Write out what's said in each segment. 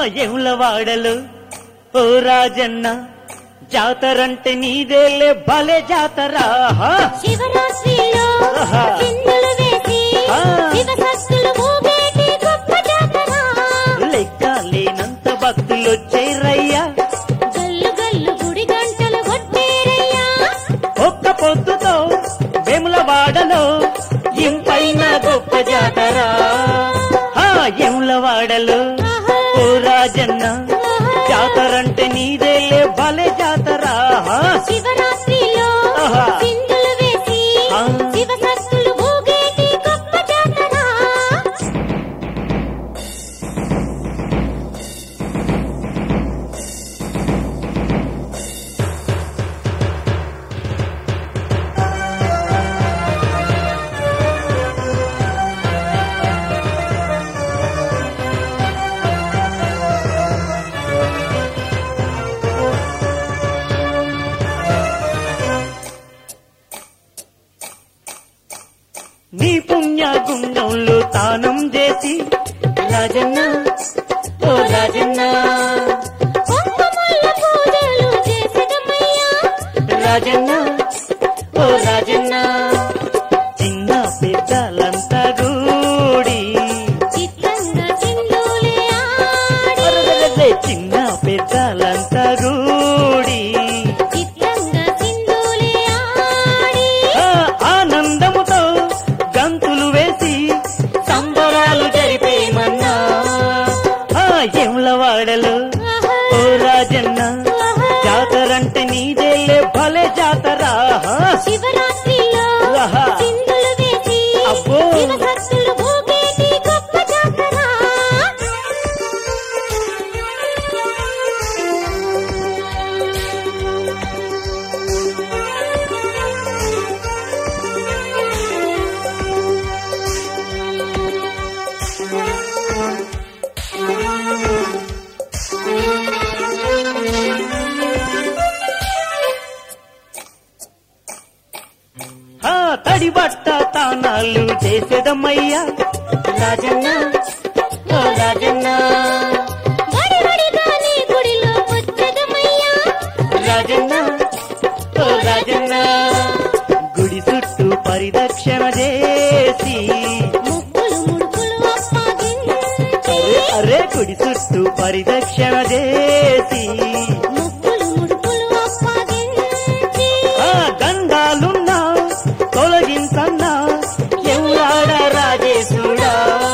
ఎములవాడలు ఓ రాజన్న జాతరంటే నీదేలే భలే జాతరా శివరాత్రిలో చిందులు వేసి శివశక్తులు ఊగేటి గొప్ప జాతర లెక్క లేనంత భక్తులొచ్చేరయ్యా గల్లు గల్లు గుడి గంటలు కొట్టేరయ్యా ఒక్క పొద్దుతో వేములవాడలో ఇంపైన గొప్ప జాతర ఎములవాడలు ఓ రాజన్న జాతరంటే నీదేలే భలే జాతరా శివరాత్రిలో చిందులు వేసి శివశక్తులు ఊగేటి గొప్ప జాతర నీ పుణ్యగుండంలో తానం చేసి రాజన్న ఓ రాజన్న కుంకుమల పూజలు చేసెదమయ్యా రాజన్న ఓ రాజన్న చిన్న పెద్దలంతా గూడి చిత్తంగా చిందులే ఆడి అరెరెరె చిన్న పెద్దలంతా గూడి చిత్తంగా చిందులే ఆడి ఆనందముతో గంతులు వేసి సంబరాలు జరిపేమన్నా ఎములవాడలు ఓ రాజన్న జాతరంటే నీదేలే భలే జాతరా శివరాత్రిలో చిందులు వేసి అబ్బో. శివశక్తులు ఊగేటి గొప్ప జాతర తడి బట్ట తానాలు చేసేదమ్మయ్యా రాజన్న ఓ రాజన్న వడివడిగానే గుడిలో వచ్చెదమయ్యా రాజన్న ఓ రాజన్న గుడి చుట్టూ పరిదక్షిణ చేసి ముక్కులు ముడుకులు అప్పగించి అరే గుడి చుట్టూ పరిదక్షిణ చేసి ముక్కులు ముడుకులు అప్పగించి గంధాలున్నా తొలగించన్నా ఎములాడ రాజేశుడా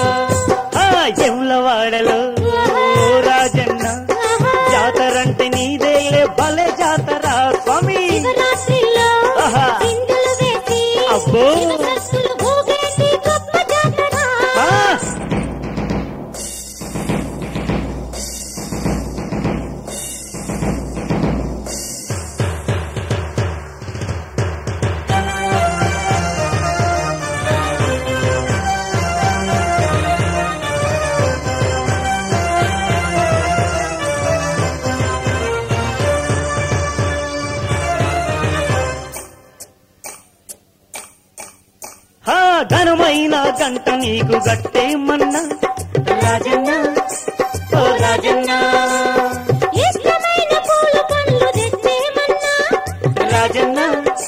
ఎములవాడలో ఓ రాజన్న జాతరంటే నీదేలే భలే జాతరా స్వామి శివరాత్రిలో చిందులు వేసి అబ్బో. శివశక్తులు ఊగేటి గొప్ప జాతర ఘనమైన గంట నీకు గట్టేమన్నా రాజన్న ఓ రాజన్న ఇష్టమైన పూలు పండ్లు తెచ్చేమన్నా రాజన్న